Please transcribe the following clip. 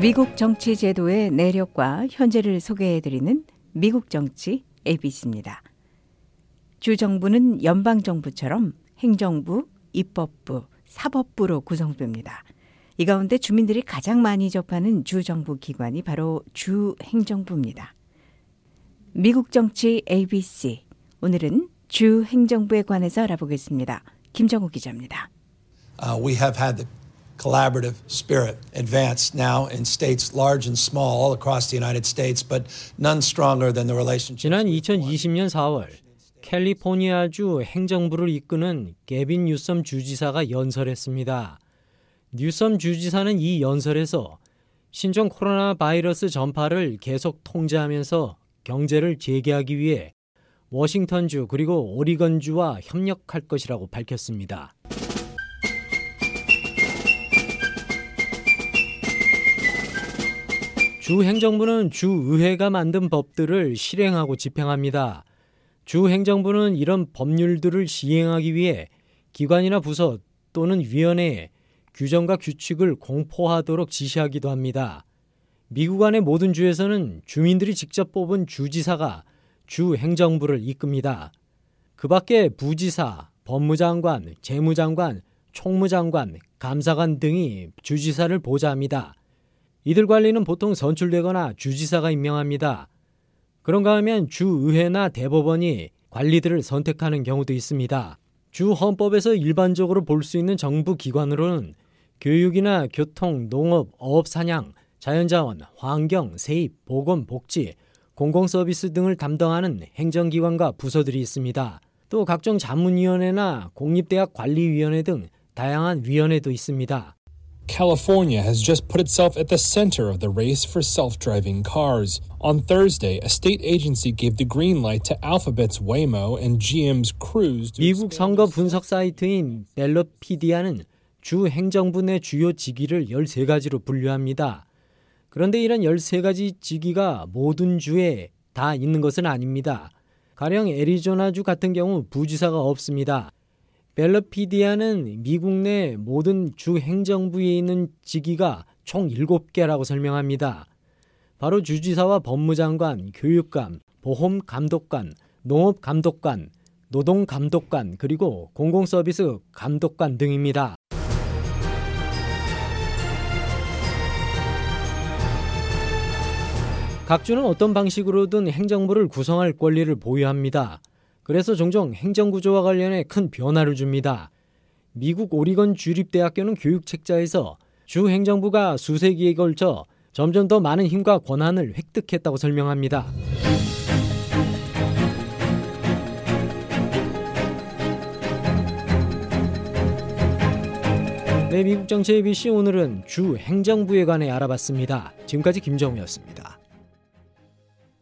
미국 정치 제도의 내력과 현재를 소개해드리는 미국 정치 ABC입니다. 주정부는 연방정부처럼 행정부, 입법부, 사법부로 구성됩니다. 이 가운데 주민들이 가장 많이 접하는 주정부 기관이 바로 주행정부입니다. 미국 정치 ABC, 오늘은 주행정부에 관해서 알아보겠습니다. 김정우 기자입니다. We have had the collaborative spirit advance now in states large and small all across the United States, but none stronger than the relationship. 지난 2020년 4월 캘리포니아주 행정부를 이끄는 게빈 뉴섬 주지사가 연설했습니다. 뉴섬 주지사는 이 연설에서 신종 코로나 바이러스 전파를 계속 통제하면서 경제를 재개하기 위해 워싱턴주 그리고 오리건주와 협력할 것이라고 밝혔습니다. 주행정부는 주의회가 만든 법들을 실행하고 집행합니다. 주행정부는 이런 법률들을 시행하기 위해 기관이나 부서 또는 위원회에 규정과 규칙을 공포하도록 지시하기도 합니다. 미국 안의 모든 주에서는 주민들이 직접 뽑은 주지사가 주행정부를 이끕니다. 그 밖에 부지사, 법무장관, 재무장관, 총무장관, 감사관 등이 주지사를 보좌합니다. 이들 관리는 보통 선출되거나 주지사가 임명합니다. 그런가 하면 주의회나 대법원이 관리들을 선택하는 경우도 있습니다. 주 헌법에서 일반적으로 볼 수 있는 정부 기관으로는 교육이나 교통, 농업, 어업, 사냥, 자연자원, 환경, 세입, 보건, 복지, 공공서비스 등을 담당하는 행정기관과 부서들이 있습니다. 또 각종 자문위원회나 공립대학 관리위원회 등 다양한 위원회도 있습니다. California has just put itself at the center of the race for self-driving cars. On Thursday, a state agency gave the green light to Alphabet's Waymo and GM's Cruise. 미국 선거 분석 사이트인 벨로피디아는 주 행정부 내 주요 직위를 13가지로 분류합니다. 그런데 이런 13가지 직위가 모든 주에 다 있는 것은 아닙니다. 가령 애리조나주 같은 경우 부지사가 없습니다. 벨로피디아는 미국 내 모든 주 행정부에 있는 직위가 총 7개라고 설명합니다. 바로 주지사와 법무장관, 교육감, 보험감독관, 농업감독관, 노동감독관, 그리고 공공서비스 감독관 등입니다. 각 주는 어떤 방식으로든 행정부를 구성할 권리를 보유합니다. 그래서 종종 행정구조와 관련해 큰 변화를 줍니다. 미국 오리건 주립대학교는 교육책자에서 주 행정부가 수세기에 걸쳐 점점 더 많은 힘과 권한을 획득했다고 설명합니다. 네, 미국 정치 ABC 오늘은 주 행정부에 관해 알아봤습니다. 지금까지 김정우였습니다.